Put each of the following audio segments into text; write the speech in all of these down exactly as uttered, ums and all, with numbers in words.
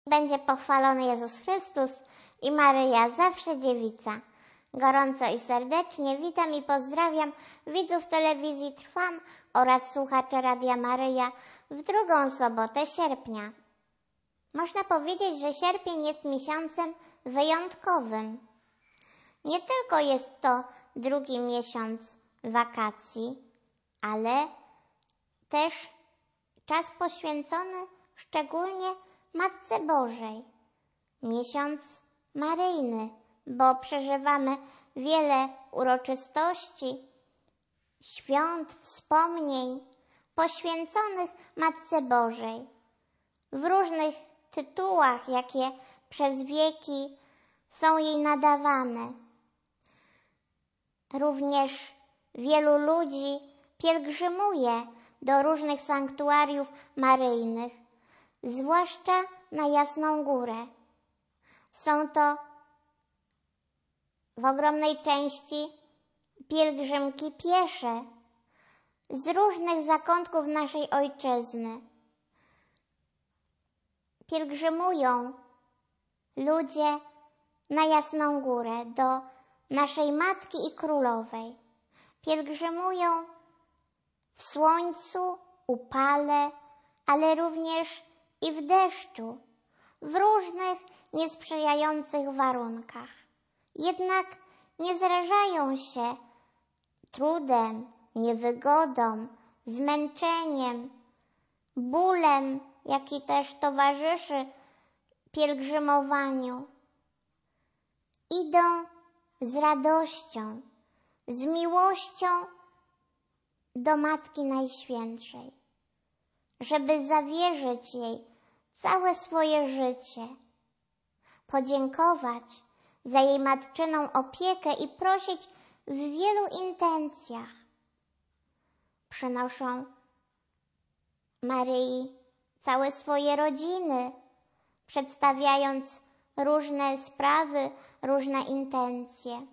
Będzie pochwalony Jezus Chrystus i Maryja, zawsze dziewica. Gorąco i serdecznie witam i pozdrawiam widzów telewizji Trwam oraz słuchaczy Radia Maryja w drugą sobotę sierpnia. Można powiedzieć, że sierpień jest miesiącem wyjątkowym. Nie tylko jest to drugi miesiąc wakacji, ale też czas poświęcony szczególnie Matce Bożej. Miesiąc maryjny, bo przeżywamy wiele uroczystości, świąt, wspomnień poświęconych Matce Bożej w różnych tytułach, jakie przez wieki są jej nadawane. Również wielu ludzi pielgrzymuje do różnych sanktuariów maryjnych, zwłaszcza na Jasną Górę. Są to w ogromnej części pielgrzymki piesze z różnych zakątków naszej ojczyzny. Pielgrzymują ludzie na Jasną Górę do naszej Matki i Królowej. Pielgrzymują w słońcu, upale, ale również i w deszczu, w różnych niesprzyjających warunkach. Jednak nie zrażają się trudem, niewygodą, zmęczeniem, bólem, jaki też towarzyszy pielgrzymowaniu. Idą z radością, z miłością do Matki Najświętszej, żeby zawierzyć jej całe swoje życie, podziękować za jej matczyną opiekę i prosić w wielu intencjach. Przynoszą Maryi całe swoje rodziny, przedstawiając różne sprawy, różne intencje.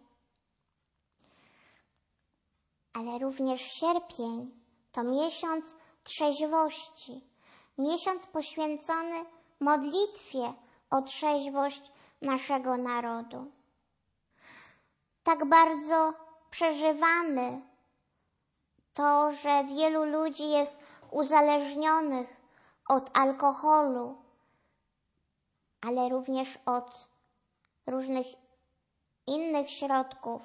Ale również sierpień to miesiąc trzeźwości, miesiąc poświęcony modlitwie o trzeźwość naszego narodu. Tak bardzo przeżywamy to, że wielu ludzi jest uzależnionych od alkoholu, ale również od różnych innych środków,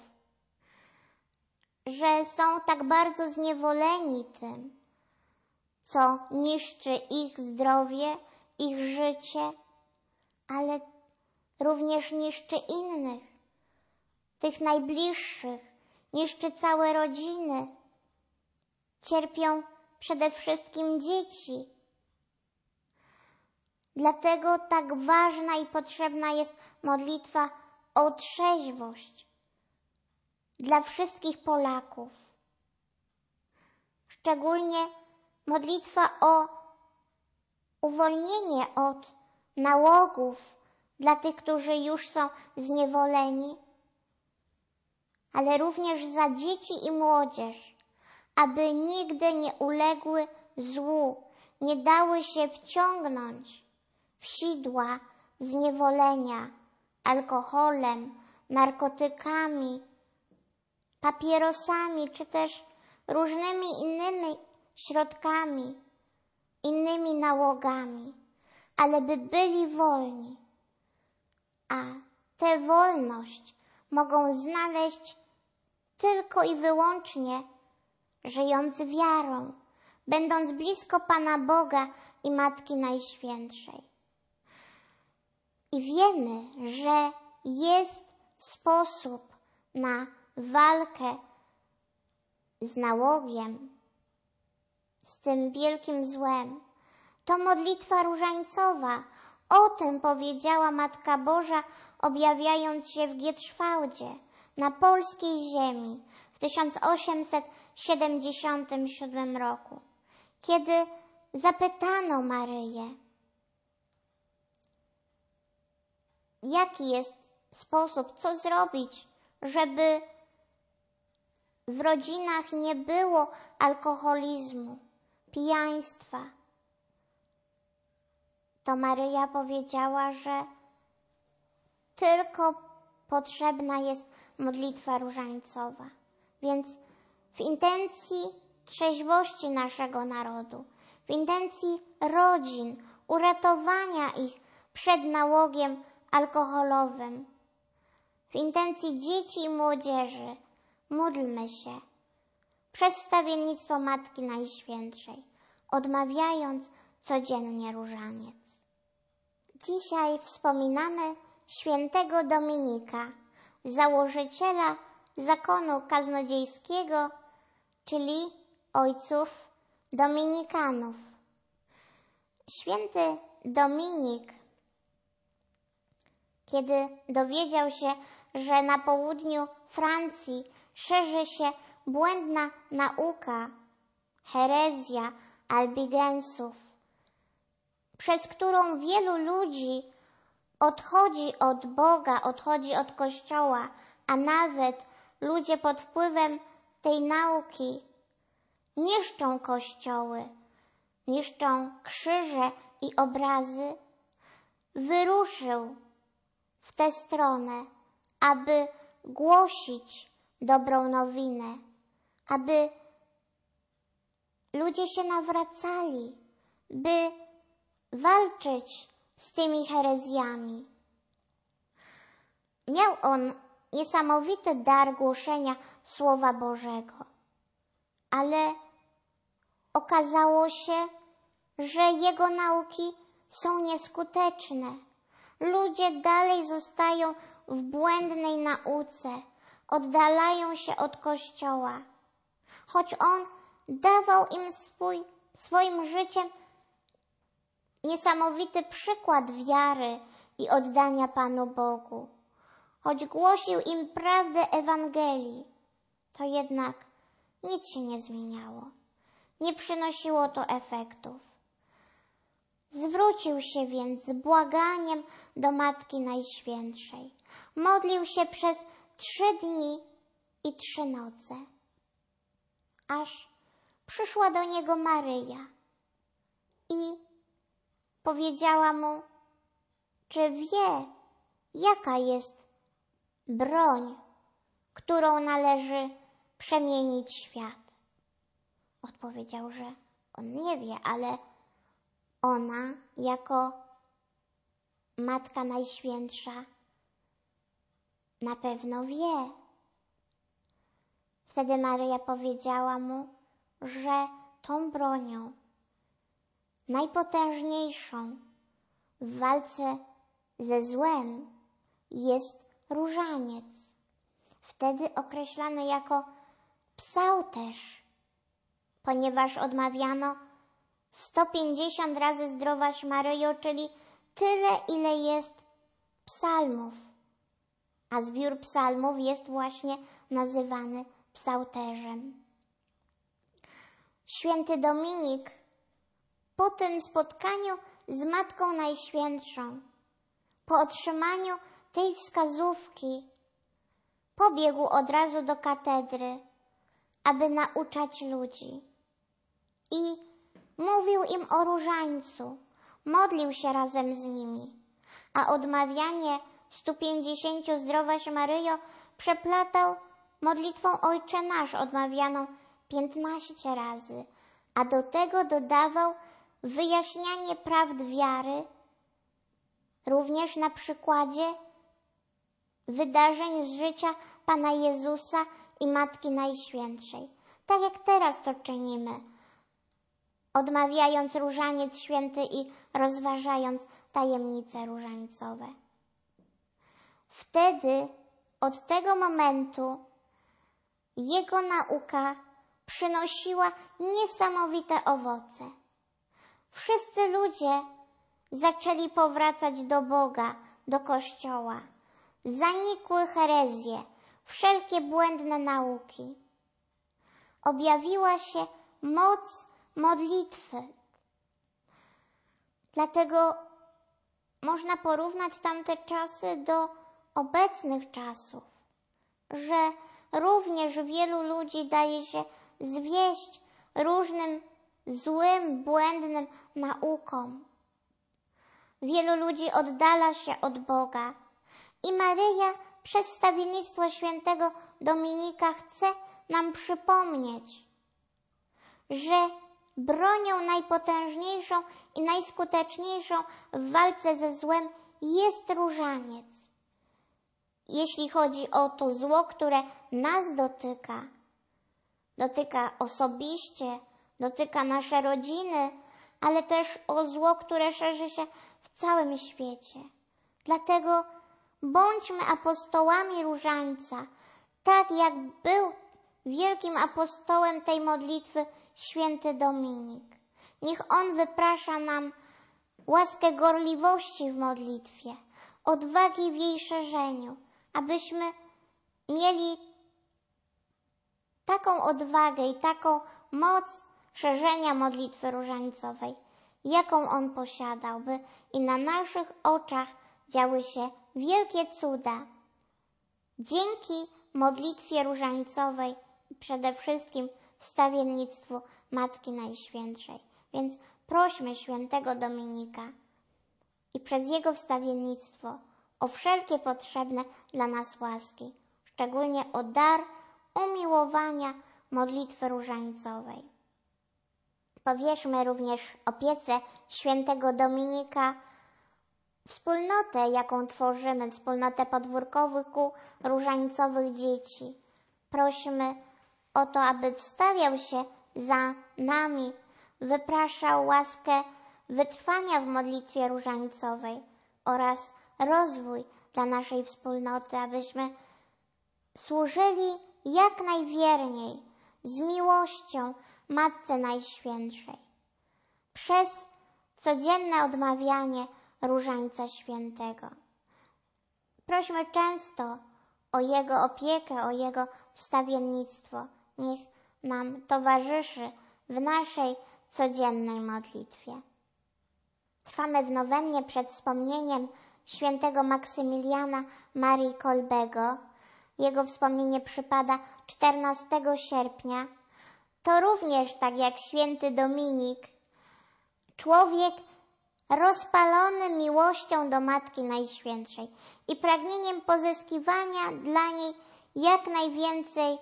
że są tak bardzo zniewoleni tym, co niszczy ich zdrowie, ich życie, ale również niszczy innych, tych najbliższych, niszczy całe rodziny. Cierpią przede wszystkim dzieci. Dlatego tak ważna i potrzebna jest modlitwa o trzeźwość dla wszystkich Polaków. Szczególnie modlitwa o uwolnienie od nałogów dla tych, którzy już są zniewoleni, ale również za dzieci i młodzież, aby nigdy nie uległy złu, nie dały się wciągnąć w sidła zniewolenia alkoholem, narkotykami, papierosami, czy też różnymi innymi środkami, innymi nałogami, ale by byli wolni. A tę wolność mogą znaleźć tylko i wyłącznie żyjąc wiarą, będąc blisko Pana Boga i Matki Najświętszej. I wiemy, że jest sposób na walkę z nałogiem, z tym wielkim złem. To modlitwa różańcowa. O tym powiedziała Matka Boża, objawiając się w Gietrzwałdzie, na polskiej ziemi w tysiąc osiemset siedemdziesiątym siódmym roku, kiedy zapytano Maryję, jaki jest sposób, co zrobić, żeby w rodzinach nie było alkoholizmu, pijaństwa. to Maryja powiedziała, że tylko potrzebna jest modlitwa różańcowa. Więc w intencji trzeźwości naszego narodu, w intencji rodzin, uratowania ich przed nałogiem alkoholowym, w intencji dzieci i młodzieży, módlmy się przez wstawiennictwo Matki Najświętszej, odmawiając codziennie różaniec. Dzisiaj wspominamy świętego Dominika, założyciela zakonu kaznodziejskiego, czyli ojców dominikanów. Święty Dominik, kiedy dowiedział się, że na południu Francji szerzy się błędna nauka, herezja albigensów, przez którą wielu ludzi odchodzi od Boga, odchodzi od Kościoła, a nawet ludzie pod wpływem tej nauki niszczą kościoły, niszczą krzyże i obrazy, wyruszył w tę stronę, aby głosić dobrą nowinę, aby ludzie się nawracali, by walczyć z tymi herezjami. Miał on niesamowity dar głoszenia Słowa Bożego, ale okazało się, że jego nauki są nieskuteczne. Ludzie dalej zostają w błędnej nauce, oddalają się od Kościoła, choć on dawał im swój, swoim życiem niesamowity przykład wiary i oddania Panu Bogu. Choć głosił im prawdę Ewangelii, to jednak nic się nie zmieniało. Nie przynosiło to efektów. Zwrócił się więc z błaganiem do Matki Najświętszej. Modlił się przez trzy dni i trzy noce, aż przyszła do niego Maryja i powiedziała mu, czy wie, jaka jest broń, którą należy przemienić świat. Odpowiedział, że on nie wie, ale ona jako Matka Najświętsza na pewno wie. Wtedy Maryja powiedziała mu, że tą bronią najpotężniejszą w walce ze złem jest różaniec, wtedy określany jako psałterz, ponieważ odmawiano sto pięćdziesiąt razy Zdrowaś Maryjo, czyli tyle, ile jest psalmów, a zbiór psalmów jest właśnie nazywany psałterzem. Święty Dominik po tym spotkaniu z Matką Najświętszą, po otrzymaniu tej wskazówki, pobiegł od razu do katedry, aby nauczać ludzi. I mówił im o różańcu, modlił się razem z nimi, a odmawianie stu pięćdziesięciu Zdrowaś Maryjo przeplatał modlitwą Ojcze Nasz, odmawianą piętnaście razy, a do tego dodawał wyjaśnianie prawd wiary, również na przykładzie wydarzeń z życia Pana Jezusa i Matki Najświętszej. Tak jak teraz to czynimy, odmawiając różaniec święty i rozważając tajemnice różańcowe. Wtedy, od tego momentu, jego nauka przynosiła niesamowite owoce. Wszyscy ludzie zaczęli powracać do Boga, do Kościoła. Zanikły herezje, wszelkie błędne nauki. Objawiła się moc modlitwy. Dlatego można porównać tamte czasy do obecnych czasów, że również wielu ludzi daje się zwieść różnym złym, błędnym naukom. wielu ludzi oddala się od Boga. I Maryja przez wstawiennictwo świętego Dominika chce nam przypomnieć, że bronią najpotężniejszą i najskuteczniejszą w walce ze złem jest różaniec. Jeśli chodzi o to zło, które nas dotyka, dotyka osobiście, dotyka nasze rodziny, ale też o zło, które szerzy się w całym świecie. Dlatego bądźmy apostołami różańca, tak jak był wielkim apostołem tej modlitwy święty Dominik. Niech on wyprasza nam łaskę gorliwości w modlitwie, odwagi w jej szerzeniu, abyśmy mieli taką odwagę i taką moc szerzenia modlitwy różańcowej, jaką on posiadał, by i na naszych oczach działy się wielkie cuda. Dzięki modlitwie różańcowej i przede wszystkim wstawiennictwu Matki Najświętszej. Więc prośmy świętego Dominika i przez jego wstawiennictwo o wszelkie potrzebne dla nas łaski, szczególnie o dar umiłowania modlitwy różańcowej. Powierzmy również opiece świętego Dominika wspólnotę, jaką tworzymy, wspólnotę podwórkowych kół różańcowych dzieci. Prosimy o to, aby wstawiał się za nami, wypraszał łaskę wytrwania w modlitwie różańcowej oraz rozwój dla naszej wspólnoty, abyśmy służyli jak najwierniej, z miłością Matce Najświętszej. Przez codzienne odmawianie Różańca Świętego. Prośmy często o Jego opiekę, o Jego wstawiennictwo. Niech nam towarzyszy w naszej codziennej modlitwie. Trwamy w nowennie przed wspomnieniem świętego Maksymiliana Marii Kolbego. Jego wspomnienie przypada czternastego sierpnia. To również, tak jak święty Dominik, człowiek rozpalony miłością do Matki Najświętszej i pragnieniem pozyskiwania dla niej jak najwięcej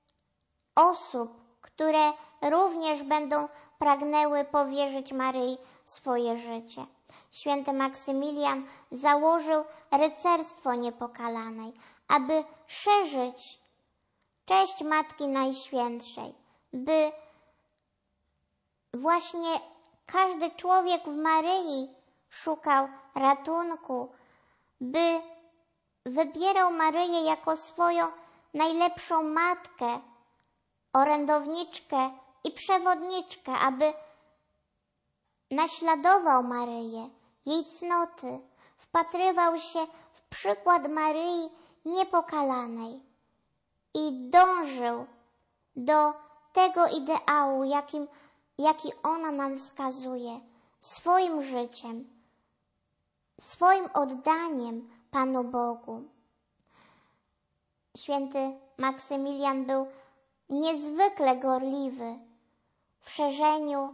osób, które również będą pragnęły powierzyć Maryi swoje życie. Święty Maksymilian założył rycerstwo niepokalanej, aby szerzyć cześć Matki Najświętszej, by właśnie każdy człowiek w Maryi szukał ratunku, by wybierał Maryję jako swoją najlepszą matkę, orędowniczkę i przewodniczkę, aby naśladował Maryję, jej cnoty, wpatrywał się w przykład Maryi niepokalanej i dążył do tego ideału, jakim, jaki ona nam wskazuje, swoim życiem, swoim oddaniem Panu Bogu. Święty Maksymilian był niezwykle gorliwy w szerzeniu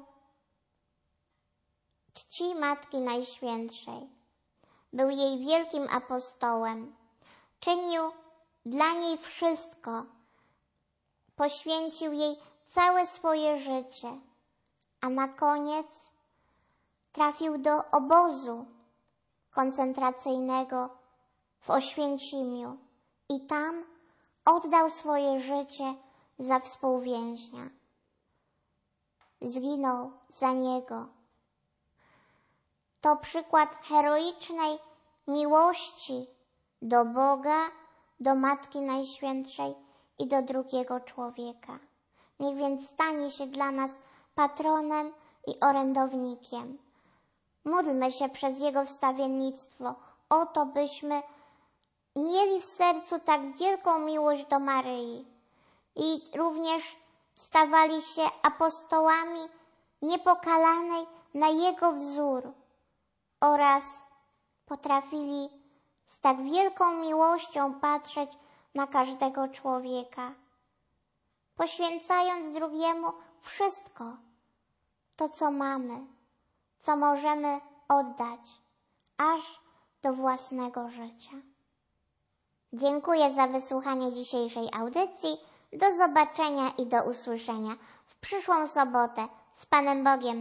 czci Matki Najświętszej. Był jej wielkim apostołem. Czynił dla niej wszystko. Poświęcił jej całe swoje życie. A na koniec trafił do obozu koncentracyjnego w Oświęcimiu i tam oddał swoje życie za współwięźnia. Zginął za niego. To przykład heroicznej miłości do Boga, do Matki Najświętszej i do drugiego człowieka. Niech więc stanie się dla nas patronem i orędownikiem. Módlmy się przez Jego wstawiennictwo o to, byśmy mieli w sercu tak wielką miłość do Maryi i również stawali się apostołami niepokalanej na Jego wzór oraz potrafili z tak wielką miłością patrzeć na każdego człowieka, poświęcając drugiemu wszystko, to co mamy, co możemy oddać, aż do własnego życia. Dziękuję za wysłuchanie dzisiejszej audycji. Do zobaczenia i do usłyszenia w przyszłą sobotę. Z Panem Bogiem.